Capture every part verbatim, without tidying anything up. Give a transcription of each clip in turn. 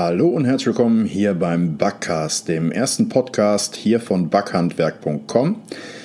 Hallo und herzlich willkommen hier beim Backcast, dem ersten Podcast hier von backhandwerk punkt com.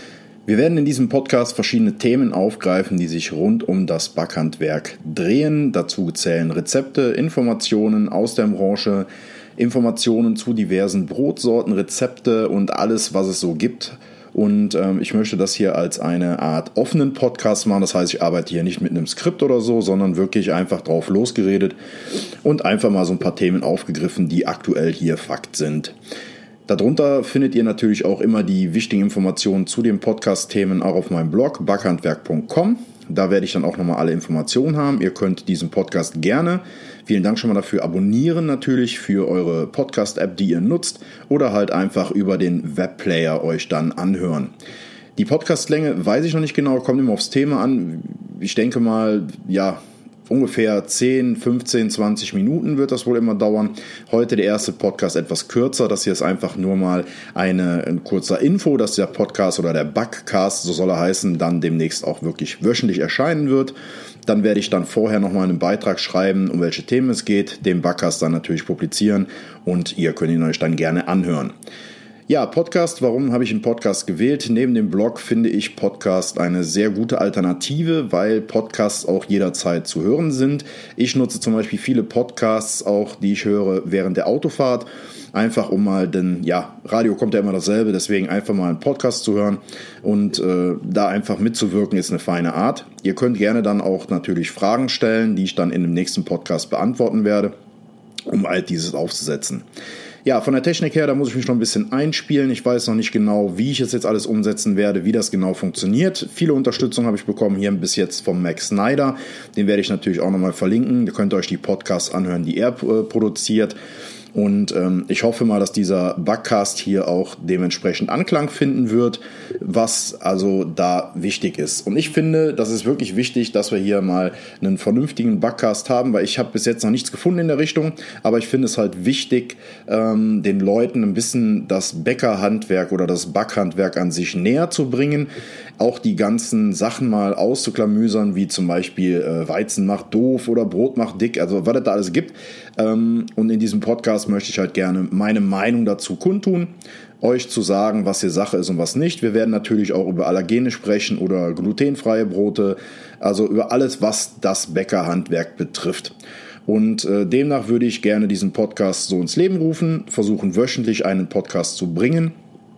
Wir werden in diesem Podcast verschiedene Themen aufgreifen, die sich rund um das Backhandwerk drehen. Dazu zählen Rezepte, Informationen aus der Branche, Informationen zu diversen Brotsorten, Rezepte und alles, was es so gibt. Und ähm, ich möchte das hier als eine Art offenen Podcast machen. Das heißt, ich arbeite hier nicht mit einem Skript oder so, sondern wirklich einfach drauf losgeredet und einfach mal so ein paar Themen aufgegriffen, die aktuell hier Fakt sind. Darunter findet ihr natürlich auch immer die wichtigen Informationen zu den Podcast-Themen auch auf meinem Blog backhandwerk punkt com. Da werde ich dann auch nochmal alle Informationen haben. Ihr könnt diesen Podcast gerne, vielen Dank schon mal dafür, abonnieren natürlich für eure Podcast-App, die ihr nutzt, oder halt einfach über den Webplayer euch dann anhören. Die Podcast-Länge weiß ich noch nicht genau, kommt immer aufs Thema an. Ich denke mal, ja, ungefähr zehn, fünfzehn, zwanzig Minuten wird das wohl immer dauern. Heute der erste Podcast etwas kürzer. Das hier ist einfach nur mal eine, ein kurzer Info, dass der Podcast oder der Backcast, so soll er heißen, dann demnächst auch wirklich wöchentlich erscheinen wird. Dann werde ich dann vorher nochmal einen Beitrag schreiben, um welche Themen es geht, den Backcast dann natürlich publizieren und ihr könnt ihn euch dann gerne anhören. Ja, Podcast, warum habe ich einen Podcast gewählt? Neben dem Blog finde ich Podcast eine sehr gute Alternative, weil Podcasts auch jederzeit zu hören sind. Ich nutze zum Beispiel viele Podcasts auch, die ich höre während der Autofahrt, einfach um mal, denn ja, Radio kommt ja immer dasselbe, deswegen einfach mal einen Podcast zu hören und äh, da einfach mitzuwirken ist eine feine Art. Ihr könnt gerne dann auch natürlich Fragen stellen, die ich dann in dem nächsten Podcast beantworten werde, um all dieses aufzusetzen. Ja, von der Technik her, da muss ich mich noch ein bisschen einspielen. Ich weiß noch nicht genau, wie ich es jetzt alles umsetzen werde, wie das genau funktioniert. Viele Unterstützung habe ich bekommen hier bis jetzt vom Max Snyder. Den werde ich natürlich auch nochmal verlinken. Da könnt ihr euch die Podcasts anhören, die er äh, produziert. Und ähm, ich hoffe mal, dass dieser Backcast hier auch dementsprechend Anklang finden wird, was also da wichtig ist. Und ich finde, das ist wirklich wichtig, dass wir hier mal einen vernünftigen Backcast haben, weil ich habe bis jetzt noch nichts gefunden in der Richtung, aber ich finde es halt wichtig, ähm, den Leuten ein bisschen das Bäckerhandwerk oder das Backhandwerk an sich näher zu bringen, auch die ganzen Sachen mal auszuklamüsern, wie zum Beispiel äh, Weizen macht doof oder Brot macht dick, also was es da alles gibt. Ähm, und in diesem Podcast möchte ich halt gerne meine Meinung dazu kundtun, euch zu sagen, was hier Sache ist und was nicht. Wir werden natürlich auch über Allergene sprechen oder glutenfreie Brote, also über alles, was das Bäckerhandwerk betrifft. Und äh, demnach würde ich gerne diesen Podcast so ins Leben rufen, versuchen wöchentlich einen Podcast zu bringen.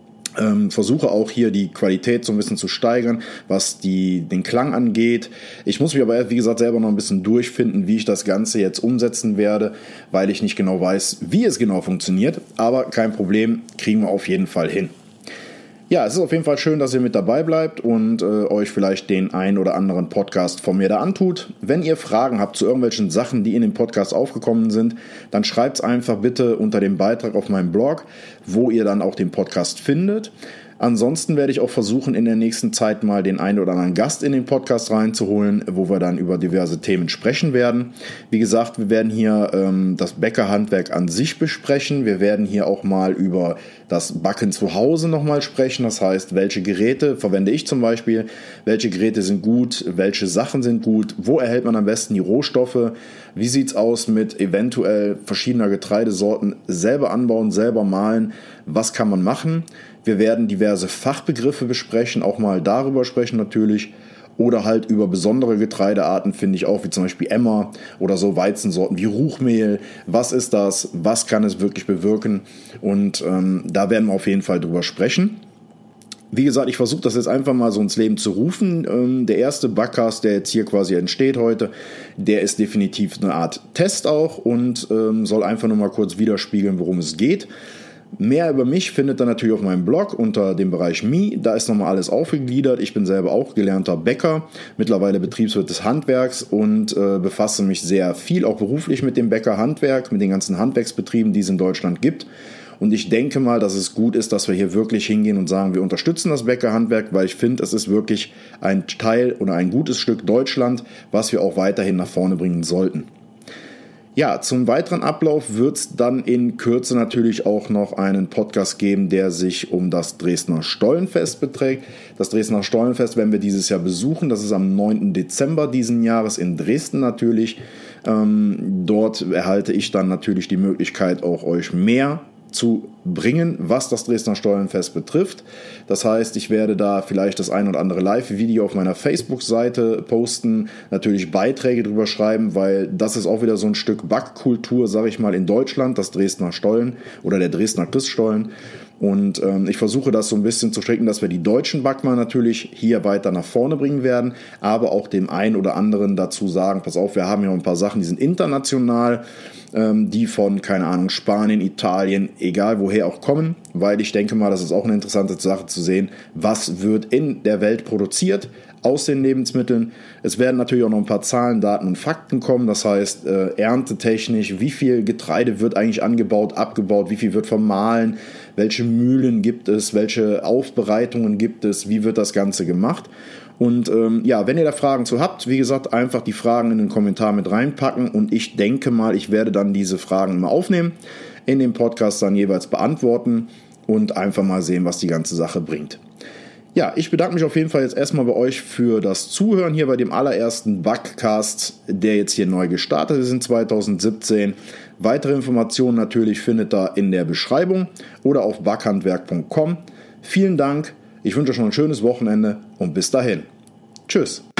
Ähm, versuche auch hier die Qualität so ein bisschen zu steigern, was die, den Klang angeht. Ich muss mich aber, wie gesagt, selber noch ein bisschen durchfinden, wie ich das Ganze jetzt umsetzen werde, weil ich nicht genau weiß, wie es genau funktioniert. Aber kein Problem, kriegen wir auf jeden Fall hin. Ja, es ist auf jeden Fall schön, dass ihr mit dabei bleibt und äh, euch vielleicht den ein oder anderen Podcast von mir da antut. Wenn ihr Fragen habt zu irgendwelchen Sachen, die in dem Podcast aufgekommen sind, dann schreibt es einfach bitte unter dem Beitrag auf meinem Blog, wo ihr dann auch den Podcast findet. Ansonsten werde ich auch versuchen, in der nächsten Zeit mal den einen oder anderen Gast in den Podcast reinzuholen, wo wir dann über diverse Themen sprechen werden. Wie gesagt, wir werden hier ähm, das Bäckerhandwerk an sich besprechen. Wir werden hier auch mal über das Backen zu Hause nochmal sprechen. Das heißt, welche Geräte verwende ich zum Beispiel, welche Geräte sind gut, welche Sachen sind gut, wo erhält man am besten die Rohstoffe, wie sieht es aus mit eventuell verschiedener Getreidesorten, selber anbauen, selber mahlen, was kann man machen. Wir werden diverse Fachbegriffe besprechen, auch mal darüber sprechen natürlich. Oder halt über besondere Getreidearten, finde ich auch, wie zum Beispiel Emmer oder so Weizensorten wie Ruchmehl. Was ist das? Was kann es wirklich bewirken? Und ähm, da werden wir auf jeden Fall drüber sprechen. Wie gesagt, ich versuche das jetzt einfach mal so ins Leben zu rufen. Ähm, der erste Backcast, der jetzt hier quasi entsteht heute, der ist definitiv eine Art Test auch und ähm, soll einfach nur mal kurz widerspiegeln, worum es geht. Mehr über mich findet ihr natürlich auf meinem Blog unter dem Bereich Me. Da ist nochmal alles aufgegliedert. Ich bin selber auch gelernter Bäcker, mittlerweile Betriebswirt des Handwerks und äh, befasse mich sehr viel auch beruflich mit dem Bäckerhandwerk, mit den ganzen Handwerksbetrieben, die es in Deutschland gibt. Und ich denke mal, dass es gut ist, dass wir hier wirklich hingehen und sagen, wir unterstützen das Bäckerhandwerk, weil ich finde, es ist wirklich ein Teil oder ein gutes Stück Deutschland, was wir auch weiterhin nach vorne bringen sollten. Ja, zum weiteren Ablauf wird es dann in Kürze natürlich auch noch einen Podcast geben, der sich um das Dresdner Stollenfest beträgt. Das Dresdner Stollenfest werden wir dieses Jahr besuchen. Das ist am neunten Dezember diesen Jahres in Dresden natürlich. Ähm, dort erhalte ich dann natürlich die Möglichkeit, auch euch mehr zu bringen, was das Dresdner Stollenfest betrifft. Das heißt, ich werde da vielleicht das ein oder andere Live-Video auf meiner Facebook-Seite posten, natürlich Beiträge drüber schreiben, weil das ist auch wieder so ein Stück Backkultur, sage ich mal, in Deutschland, das Dresdner Stollen oder der Dresdner Christstollen. Und ähm, ich versuche das so ein bisschen zu stricken, dass wir die deutschen Backmer natürlich hier weiter nach vorne bringen werden, aber auch dem einen oder anderen dazu sagen, pass auf, wir haben ja ein paar Sachen, die sind international, ähm, die von, keine Ahnung, Spanien, Italien, egal woher auch kommen, weil ich denke mal, das ist auch eine interessante Sache zu sehen, was wird in der Welt produziert aus den Lebensmitteln. Es werden natürlich auch noch ein paar Zahlen, Daten und Fakten kommen, das heißt äh, erntetechnisch, wie viel Getreide wird eigentlich angebaut, abgebaut, wie viel wird vermahlen, welche Mühlen gibt es, welche Aufbereitungen gibt es, wie wird das Ganze gemacht. Und ähm, ja, wenn ihr da Fragen zu habt, wie gesagt, einfach die Fragen in den Kommentar mit reinpacken und ich denke mal, ich werde dann diese Fragen immer aufnehmen, in dem Podcast dann jeweils beantworten und einfach mal sehen, was die ganze Sache bringt. Ja, ich bedanke mich auf jeden Fall jetzt erstmal bei euch für das Zuhören hier bei dem allerersten Backcast, der jetzt hier neu gestartet ist in zwanzig siebzehn. Weitere Informationen natürlich findet ihr in der Beschreibung oder auf backhandwerk punkt com. Vielen Dank, ich wünsche euch noch ein schönes Wochenende und bis dahin. Tschüss.